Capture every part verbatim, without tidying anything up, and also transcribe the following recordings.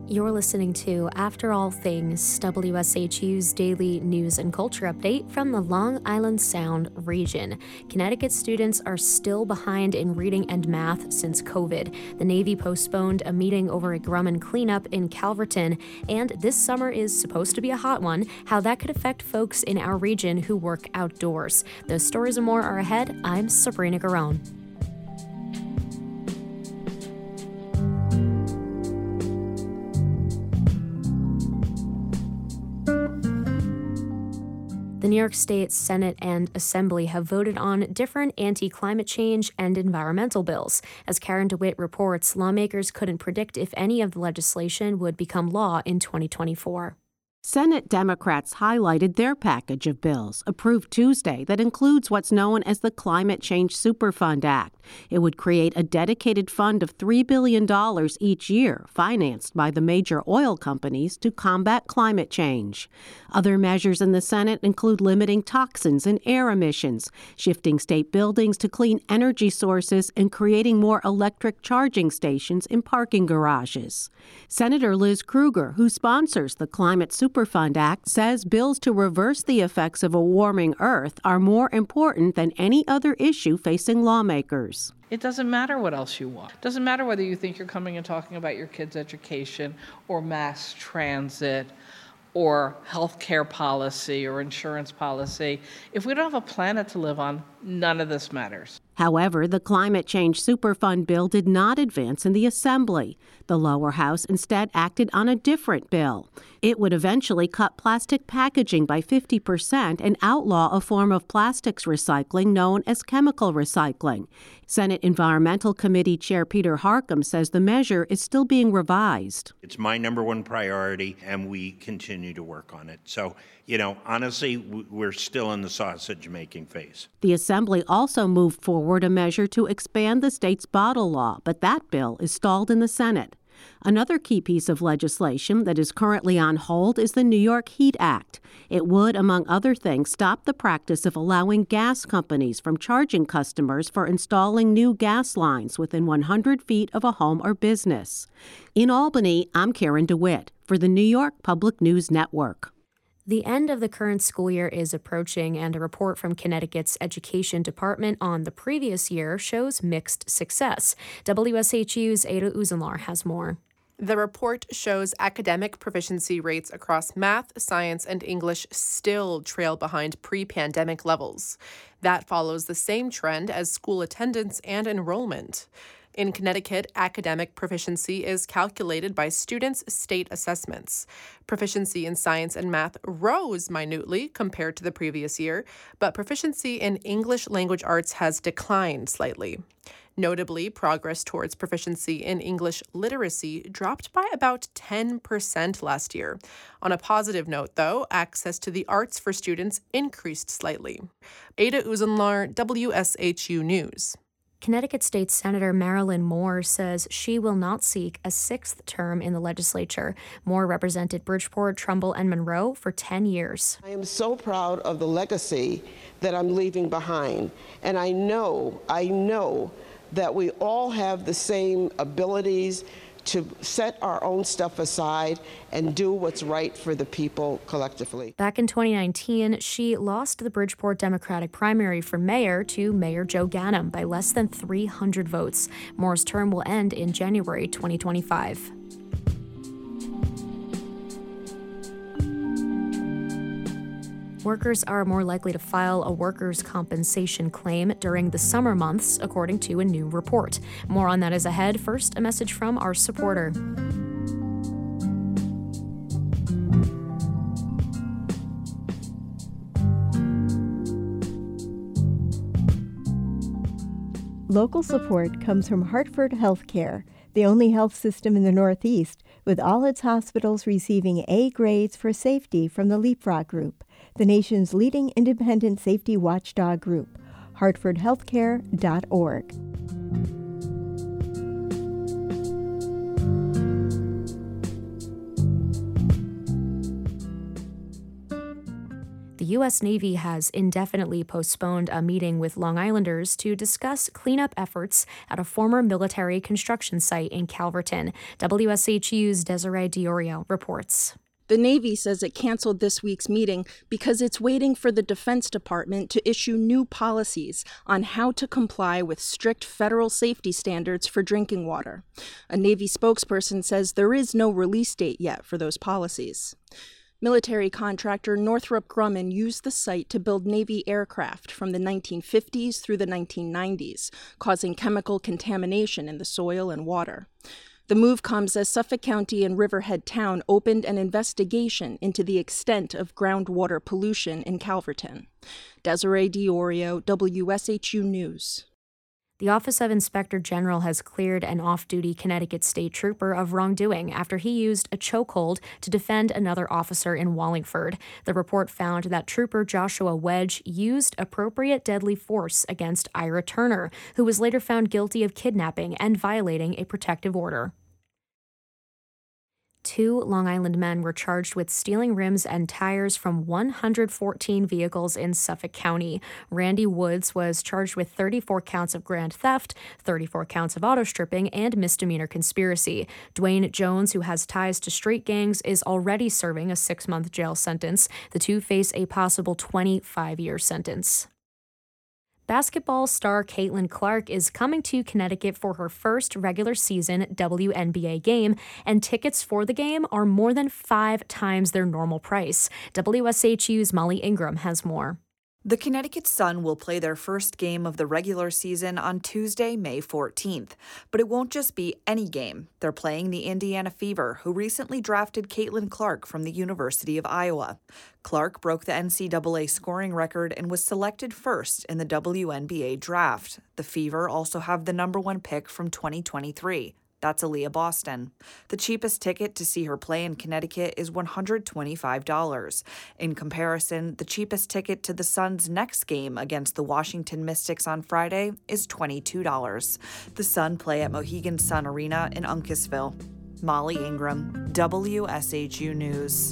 You're listening to After All Things, W S H U's daily news and culture update from the Long Island Sound region. Connecticut students are still behind in reading and math since COVID. The Navy postponed a meeting over a Grumman cleanup in Calverton, and this summer is supposed to be a hot one. How that could affect folks in our region who work outdoors. Those stories and more are ahead. I'm Sabrina Garone. The New York State Senate and Assembly have voted on different anti-climate change and environmental bills. As Karen DeWitt reports, lawmakers couldn't predict if any of the legislation would become law in twenty twenty-four. Senate Democrats highlighted their package of bills, approved Tuesday, that includes what's known as the Climate Change Superfund Act. It would create a dedicated fund of three billion dollars each year, financed by the major oil companies to combat climate change. Other measures in the Senate include limiting toxins and air emissions, shifting state buildings to clean energy sources, and creating more electric charging stations in parking garages. Senator Liz Krueger, who sponsors the Climate Superfund Act, says bills to reverse the effects of a warming Earth are more important than any other issue facing lawmakers. It doesn't matter what else you want. It doesn't matter whether you think you're coming and talking about your kids' education or mass transit or healthcare policy or insurance policy. If we don't have a planet to live on, none of this matters. However, the Climate Change Superfund bill did not advance in the Assembly. The lower house instead acted on a different bill. It would eventually cut plastic packaging by fifty percent and outlaw a form of plastics recycling known as chemical recycling. Senate Environmental Committee Chair Peter Harckham says the measure is still being revised. It's my number one priority, and we continue to work on it. So, you know, honestly, we're still in the sausage-making phase. The Assembly also moved forward a measure to expand the state's bottle law, but that bill is stalled in the Senate. Another key piece of legislation that is currently on hold is the New York Heat Act. It would, among other things, stop the practice of allowing gas companies from charging customers for installing new gas lines within one hundred feet of a home or business. In Albany, I'm Karen DeWitt for the New York Public News Network. The end of the current school year is approaching, and a report from Connecticut's Education Department on the previous year shows mixed success. W S H U's Ada Uzunlar has more. The report shows academic proficiency rates across math, science, and English still trail behind pre-pandemic levels. That follows the same trend as school attendance and enrollment. In Connecticut, academic proficiency is calculated by students' state assessments. Proficiency in science and math rose minutely compared to the previous year, but proficiency in English language arts has declined slightly. Notably, progress towards proficiency in English literacy dropped by about ten percent last year. On a positive note, though, access to the arts for students increased slightly. Ada Uzunlar, W S H U News. Connecticut State Senator Marilyn Moore says she will not seek a sixth term in the legislature. Moore represented Bridgeport, Trumbull, and Monroe for ten years. I am so proud of the legacy that I'm leaving behind. And I know, I know that we all have the same abilities to set our own stuff aside and do what's right for the people collectively. Back in twenty nineteen, she lost the Bridgeport Democratic primary for mayor to Mayor Joe Ganim by less than three hundred votes. Moore's term will end in January twenty twenty-five. Workers are more likely to file a workers' compensation claim during the summer months, according to a new report. More on that is ahead. First, a message from our supporter. Local support comes from Hartford Healthcare, the only health system in the Northeast, with all its hospitals receiving A grades for safety from the Leapfrog Group, the nation's leading independent safety watchdog group. hartford healthcare dot org. The U S Navy has indefinitely postponed a meeting with Long Islanders to discuss cleanup efforts at a former military construction site in Calverton. W S H U's Desiree Diorio reports. The Navy says it canceled this week's meeting because it's waiting for the Defense Department to issue new policies on how to comply with strict federal safety standards for drinking water. A Navy spokesperson says there is no release date yet for those policies. Military contractor Northrop Grumman used the site to build Navy aircraft from the nineteen fifties through the nineteen nineties, causing chemical contamination in the soil and water. The move comes as Suffolk County and Riverhead Town opened an investigation into the extent of groundwater pollution in Calverton. Desiree Diorio, W S H U News. The Office of Inspector General has cleared an off-duty Connecticut state trooper of wrongdoing after he used a chokehold to defend another officer in Wallingford. The report found that Trooper Joshua Wedge used appropriate deadly force against Ira Turner, who was later found guilty of kidnapping and violating a protective order. Two Long Island men were charged with stealing rims and tires from one hundred fourteen vehicles in Suffolk County. Randy Woods was charged with thirty-four counts of grand theft, thirty-four counts of auto stripping, and misdemeanor conspiracy. Dwayne Jones, who has ties to street gangs, is already serving a six-month jail sentence. The two face a possible twenty-five-year sentence. Basketball star Caitlin Clark is coming to Connecticut for her first regular season W N B A game, and tickets for the game are more than five times their normal price. W S H U's Molly Ingram has more. The Connecticut Sun will play their first game of the regular season on Tuesday, May fourteenth. But it won't just be any game. They're playing the Indiana Fever, who recently drafted Caitlin Clark from the University of Iowa. Clark broke the N C double A scoring record and was selected first in the W N B A draft. The Fever also have the number one pick from twenty twenty-three. That's Aaliyah Boston. The cheapest ticket to see her play in Connecticut is one hundred twenty-five dollars. In comparison, the cheapest ticket to the Sun's next game against the Washington Mystics on Friday is twenty-two dollars. The Sun play at Mohegan Sun Arena in Uncasville. Molly Ingram, W S H U News.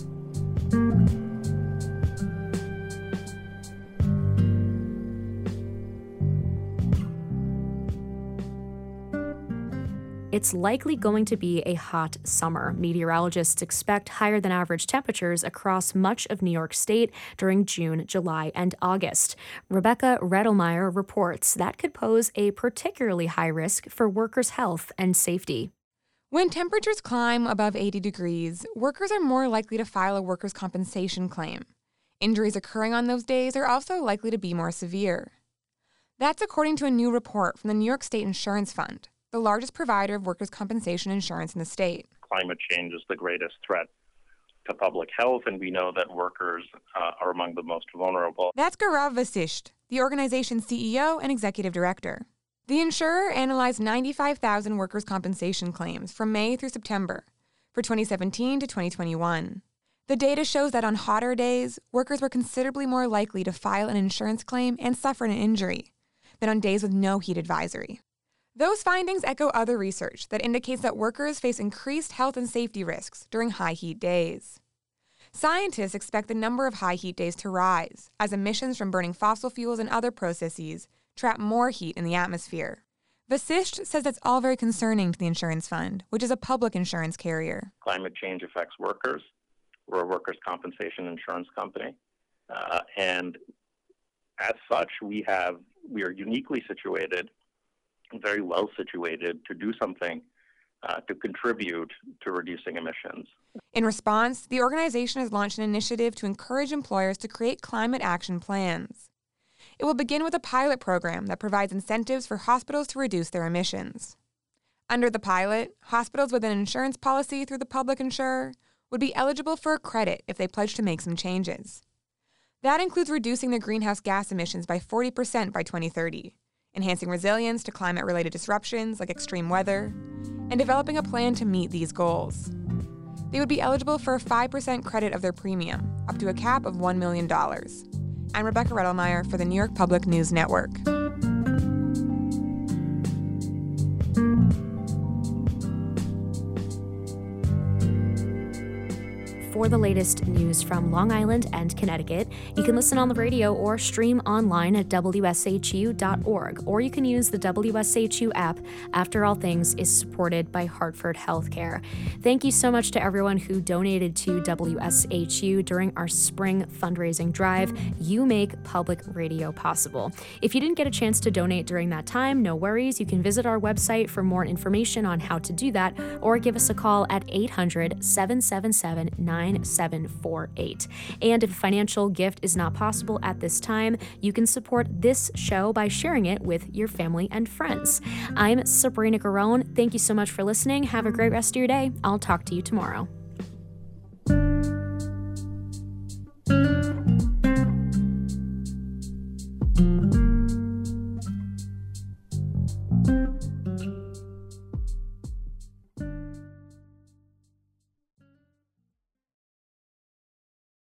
It's likely going to be a hot summer. Meteorologists expect higher than average temperatures across much of New York State during June, July, and August. Rebecca Redelmeyer reports that could pose a particularly high risk for workers' health and safety. When temperatures climb above eighty degrees, workers are more likely to file a workers' compensation claim. Injuries occurring on those days are also likely to be more severe. That's according to a new report from the New York State Insurance Fund, the largest provider of workers' compensation insurance in the state. Climate change is the greatest threat to public health, and we know that workers uh, are among the most vulnerable. That's Gaurav Vasisht, the organization's C E O and executive director. The insurer analyzed ninety-five thousand workers' compensation claims from May through September for twenty seventeen to twenty twenty-one. The data shows that on hotter days, workers were considerably more likely to file an insurance claim and suffer an injury than on days with no heat advisory. Those findings echo other research that indicates that workers face increased health and safety risks during high heat days. Scientists expect the number of high heat days to rise as emissions from burning fossil fuels and other processes trap more heat in the atmosphere. Vasisht says that's all very concerning to the insurance fund, which is a public insurance carrier. Climate change affects workers. We're a workers' compensation insurance company. Uh, and as such, we have we are uniquely situated, very well situated to do something uh, to contribute to reducing emissions. In response, the organization has launched an initiative to encourage employers to create climate action plans. It will begin with a pilot program that provides incentives for hospitals to reduce their emissions. Under the pilot, hospitals with an insurance policy through the public insurer would be eligible for a credit if they pledge to make some changes. That includes reducing their greenhouse gas emissions by forty percent by twenty thirty, enhancing resilience to climate-related disruptions like extreme weather, and developing a plan to meet these goals. They would be eligible for a five percent credit of their premium, up to a cap of one million dollars. I'm Rebecca Redelmeyer for the New York Public News Network. for the latest news from Long Island and Connecticut. You can listen on the radio or stream online at W S H U dot org, or you can use the W S H U app. After All Things is supported by Hartford Healthcare. Thank you so much to everyone who donated to W S H U during our spring fundraising drive. You make public radio possible. If you didn't get a chance to donate during that time, no worries. You can visit our website for more information on how to do that, or give us a call at eight hundred, seven seven seven, nine seven four eight. And if a financial gift is not possible at this time, you can support this show by sharing it with your family and friends. I'm Sabrina Garone. Thank you so much for listening. Have a great rest of your day. I'll talk to you tomorrow.